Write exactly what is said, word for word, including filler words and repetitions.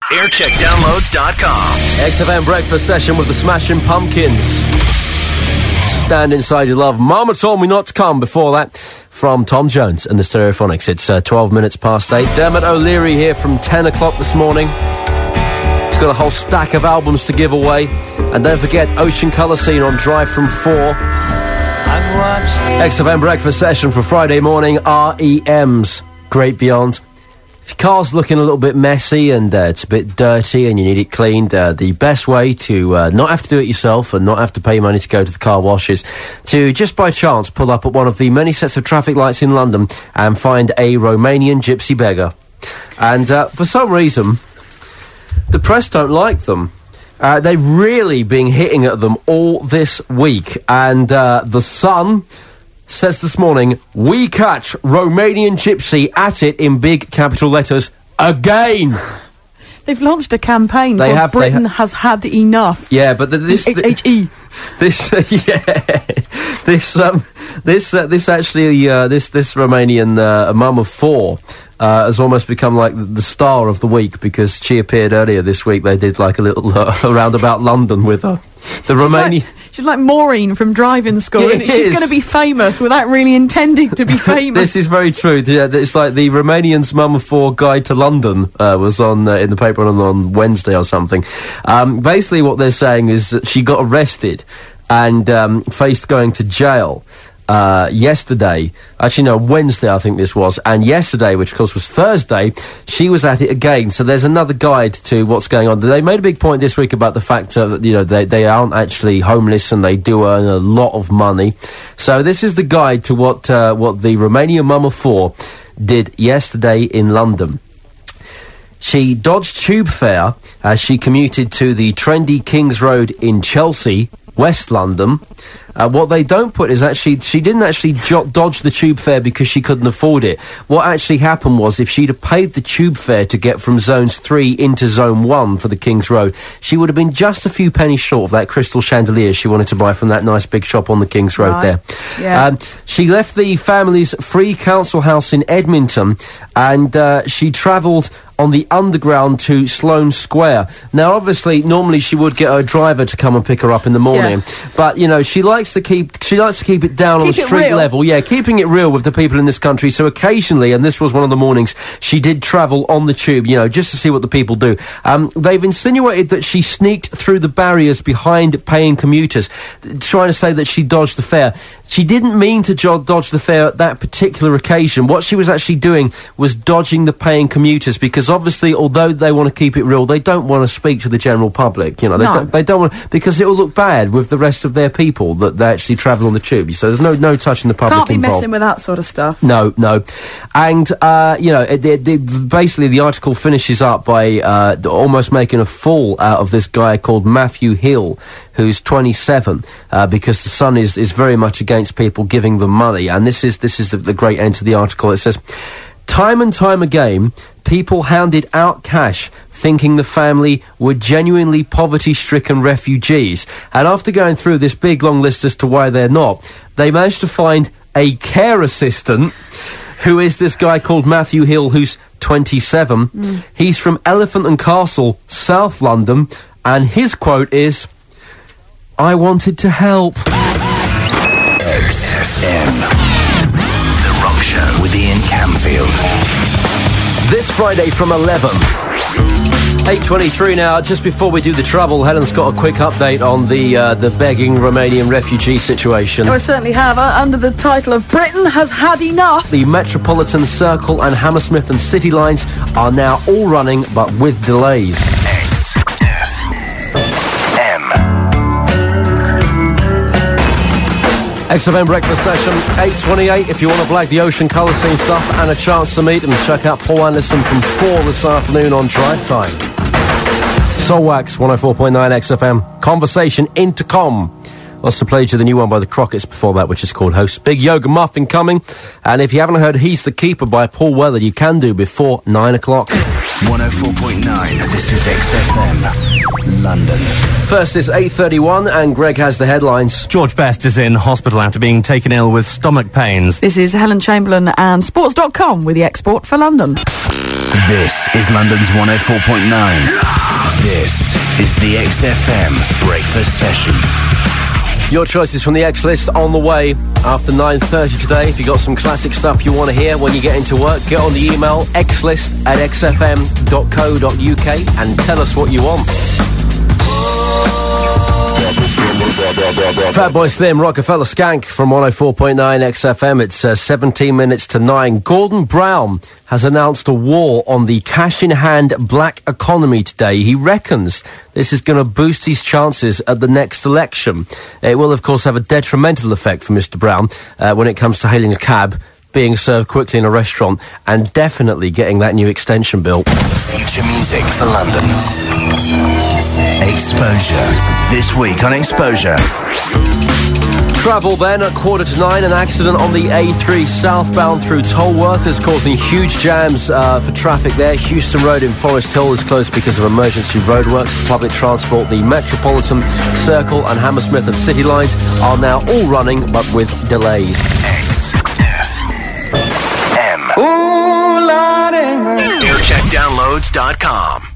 aircheck downloads dot com. X F M breakfast session with the Smashing Pumpkins. Stand Inside Your Love. Mama Told Me Not to Come. Before that, from Tom Jones and the Stereophonics. It's uh, twelve minutes past eight. Dermot O'Leary here from ten o'clock this morning. He's got a whole stack of albums to give away. And don't forget, Ocean Colour Scene on Drive from four. X F M breakfast session for Friday morning. R E M's Great Beyond. If your car's looking a little bit messy and uh, it's a bit dirty and you need it cleaned, uh, the best way to uh, not have to do it yourself and not have to pay money to go to the car wash is to, just by chance, pull up at one of the many sets of traffic lights in London and find a Romanian gypsy beggar. And uh, for some reason, the press don't like them. Uh, they've really been hitting at them all this week. And uh, The Sun says this morning, we catch Romanian gypsy at it in big capital letters again. They've launched a campaign they called have, Britain ha- has had enough. Yeah, but the, this... H H E. This, uh, yeah, this, um, this, uh, this actually, uh, this, this Romanian, uh, mum of four, uh, has almost become like the star of the week because she appeared earlier this week. They did like a little, uh, around about London with her. The Romanian... She's like Maureen from driving school. Yeah, and she's going to be famous without really intending to be famous. This is very true. Yeah, it's like the Romanian's Mum of Four Guide to London uh, was on uh, in the paper on, on Wednesday or something. Um, basically what they're saying is that she got arrested and um, faced going to jail uh, yesterday. Actually, no, Wednesday I think this was. And yesterday, which of course was Thursday, she was at it again. So there's another guide to what's going on. They made a big point this week about the fact uh, that, you know, they, they aren't actually homeless and they do earn a lot of money. So this is the guide to what, uh, what the Romanian mum of four did yesterday in London. She dodged tube fare as she commuted to the trendy King's Road in Chelsea, West London. Uh, what they don't put is actually, she didn't actually jo- dodge the tube fare because she couldn't afford it. What actually happened was, if she'd have paid the tube fare to get from zones three into zone one for the King's Road, she would have been just a few pennies short of that crystal chandelier she wanted to buy from that nice big shop on the King's Road right. there. Yeah. Um, she left the family's free council house in Edmonton and uh, she travelled on the underground to Sloane Square. Now, obviously, normally she would get her driver to come and pick her up in the morning, yeah. but, you know, she likes to keep she likes to keep it down keep on street level. Yeah, keeping it real with the people in this country. So occasionally, and this was one of the mornings, she did travel on the tube, you know, just to see what the people do. Um, they've insinuated that she sneaked through the barriers behind paying commuters, trying to say that she dodged the fare. She didn't mean to jo- dodge the fare at that particular occasion. What she was actually doing was dodging the paying commuters, because obviously, although they want to keep it real, they don't want to speak to the general public. You know, they, no. don't, they don't want, because it will look bad with the rest of their people that they actually travel on the tube. So there's no no touching the public Can't be involved. messing with that sort of stuff. No, no. And, uh, you know, it, it, it, basically the article finishes up by uh, almost making a fool out of this guy called Matthew Hill, who's twenty-seven, uh, because the Sun is, is very much against people giving them money. And this is, this is the, the great end to the article. It says, time and time again, people handed out cash thinking the family were genuinely poverty-stricken refugees. And after going through this big long list as to why they're not, they managed to find a care assistant, who is this guy called Matthew Hill, who's twenty-seven. Mm. He's from Elephant and Castle, South London, and his quote is, I wanted to help. X F M. The Rock Show with Ian Camfield. This Friday from eleven. eight twenty-three now. Just before we do the trouble, Helen's got a quick update on the uh, the begging Romanian refugee situation. Oh, I certainly have. Uh, under the title of Britain has had enough. The Metropolitan, Circle and Hammersmith and City lines are now all running, but with delays. X F M. X F M breakfast session, eight twenty-eight. If you want to blag the Ocean Colour Scene stuff and a chance to meet them, check out Paul Anderson from four this afternoon on Drive Time. Soulwax, one oh four point nine X F M. Conversation Intercom. Also played you the new one by the Crockett's before that, which is called Host. Big Yoga Muffin coming. And if you haven't heard He's the Keeper by Paul Weller, you can do before nine o'clock. one oh four point nine. This is X F M, London. First is eight thirty-one, and Greg has the headlines. George Best is in hospital after being taken ill with stomach pains. This is Helen Chamberlain and Sports dot com with the export for London. This is London's one oh four point nine. This is the X F M Breakfast Session. Your choices from the X List on the way after nine thirty today. If you got some classic stuff you want to hear when you get into work, get on the email xlist at x f m dot co dot u k and tell us what you want. Fatboy Slim, Rockefeller Skank from one oh four point nine X F M. It's uh, seventeen minutes to nine. Gordon Brown has announced a war on the cash-in-hand black economy today. He reckons this is going to boost his chances at the next election. It will, of course, have a detrimental effect for Mister Brown uh, when it comes to hailing a cab, being served quickly in a restaurant, and definitely getting that new extension bill. Future music for London. Exposure. This week on Exposure. Travel then at quarter to nine. An accident on the A three southbound through Tolworth is causing huge jams uh, for traffic there. Houston Road in Forest Hill is closed because of emergency roadworks. Public transport, the Metropolitan, Circle and Hammersmith and City lines are now all running, but with delays. X F M. Aircheck downloads dot com.